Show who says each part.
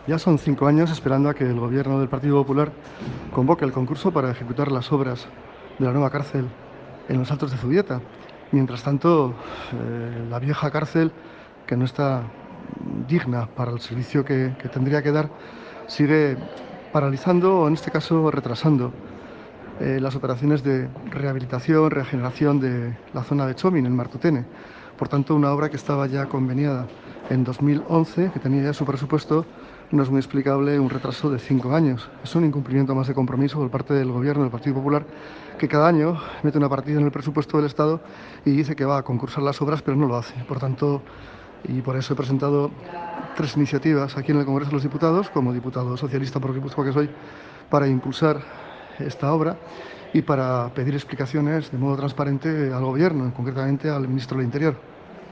Speaker 1: Ya son 5 años esperando a que el gobierno del Partido Popular convoque el concurso para ejecutar las obras de la nueva cárcel en los Altos de Zubieta. Mientras tanto, la vieja cárcel, que no está digna para el servicio que tendría que dar, sigue paralizando o, en este caso, retrasando las operaciones de rehabilitación, regeneración de la zona de Chomin, en Martutene. Por tanto, una obra que estaba ya conveniada en 2011, que tenía ya su presupuesto, no es muy explicable un retraso de 5 años. Es un incumplimiento más de compromiso por parte del Gobierno del Partido Popular, que cada año mete una partida en el presupuesto del Estado y dice que va a concursar las obras, pero no lo hace. Por tanto, y por eso he presentado 3 iniciativas aquí en el Congreso de los Diputados, como diputado socialista por Guipúzcoa que soy, para impulsar esta obra y para pedir explicaciones de modo transparente al Gobierno, concretamente al ministro del Interior.